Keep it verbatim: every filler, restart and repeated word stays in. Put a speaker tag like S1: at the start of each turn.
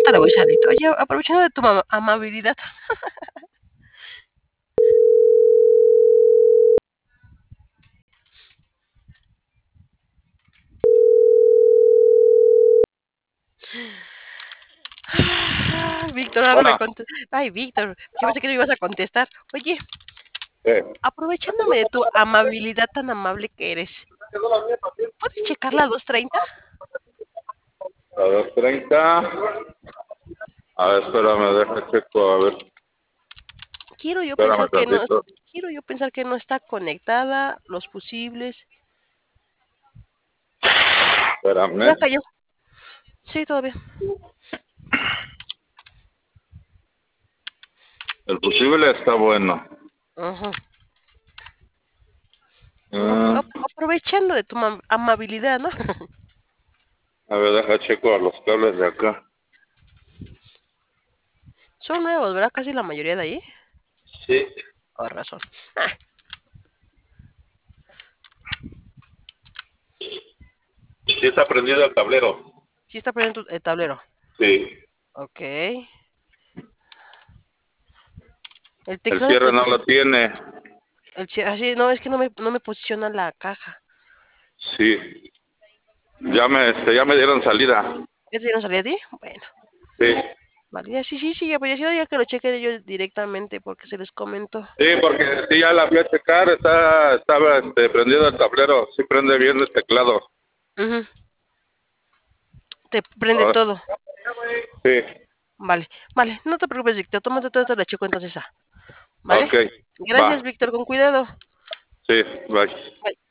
S1: ahorita le voy salito. Oye, aprovechando de tu amabilidad. Víctor, ahora me contesta. Ay, Víctor, yo pensé que no ibas a contestar. Oye,
S2: Eh.
S1: aprovechándome de tu amabilidad tan amable que eres, ¿puedes checar la dos treinta?
S2: La dos treinta. A ver, espérame, deja checo, a ver.
S1: Quiero yo
S2: Espérame
S1: pensar que no,
S2: tantito.
S1: quiero yo pensar que no está conectada, los fusibles.
S2: Espérame.
S1: Ya cayó. Sí, todavía.
S2: El fusible está bueno.
S1: Ajá.
S2: Uh,
S1: Aprovechando de tu amabilidad, ¿no?
S2: a ver, deja checo a los cables de acá.
S1: Son nuevos, ¿verdad? Casi la mayoría de ahí.
S2: Sí.
S1: Con razón. Ah.
S2: Sí está prendido el tablero.
S1: Sí está prendiendo el tablero.
S2: Sí.
S1: Ok.
S2: El, el cierre no lo tiene.
S1: El cierre, así, no, es que no me, no me posiciona la caja.
S2: Sí. Ya me, este, ya me dieron salida.
S1: ¿Ya te dieron salida a ti? Bueno.
S2: Sí.
S1: Vale, ya, sí, sí, sí, ya, pues ya, ya que lo cheque yo directamente porque se les comento.
S2: Sí, porque sí, ya la fui a checar, está, estaba este, prendido el tablero, sí prende bien el teclado.
S1: Uh-huh. Te prende
S2: Ah,
S1: todo.
S2: sí.
S1: Vale, vale, no te preocupes, Víctor, tómate todo esto, la checo entonces. ¿Vale?
S2: Ok,
S1: Gracias,
S2: va.
S1: Víctor, con cuidado.
S2: Sí, bye.
S1: Bye.